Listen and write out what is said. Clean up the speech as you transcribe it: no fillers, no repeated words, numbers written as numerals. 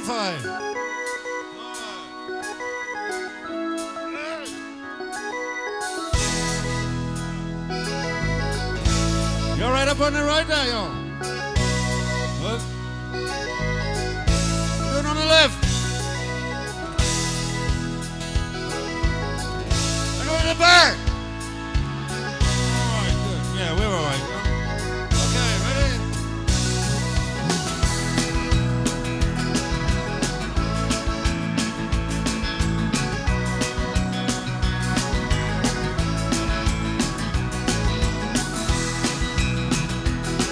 fine. You're right up on the right there, yo. Look. Doing on the left. And over the back.